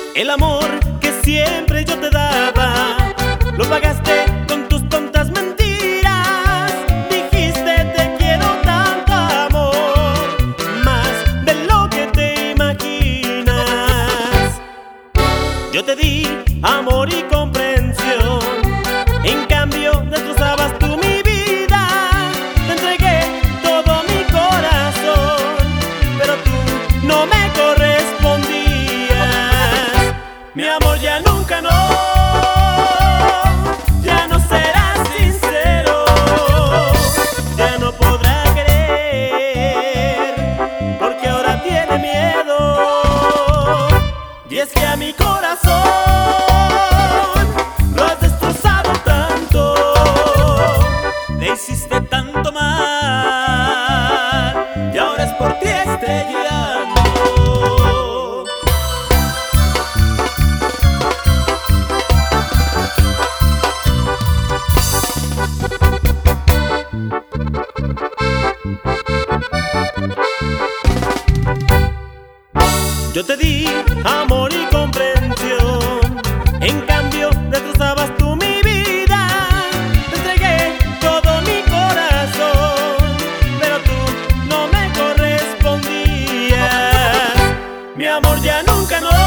El amor que siempre yo te daba, lo pagaste con tus tontas mentiras. Dijiste te quiero tanto amor, más de lo que te imaginas. Yo te di amor y comprensión, en cambio destrozabas tú mi vida. Te entregué todo mi corazón, pero tú no me correspondías. Mi amor ya nunca no, ya no serás sincero, ya no podrá querer, porque ahora tiene miedo. Y es que a mi corazón lo has destrozado tanto, le hiciste tanto mal, y ahora es por ti este llanto. Yo te di amor y comprensión, en cambio destrozabas tú mi vida. Te entregué todo mi corazón, pero tú no me correspondías. Mi amor ya nunca no,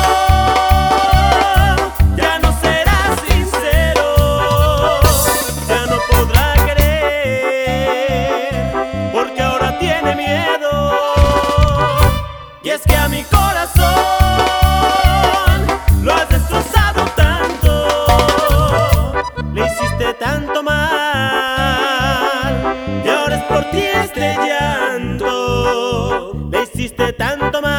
ya no serás sincero, ya no podrá querer, porque ahora tiene miedo. Y es que a mi corazón lo has destrozado tanto, le hiciste tanto mal, y ahora es por ti este llanto, le hiciste tanto mal.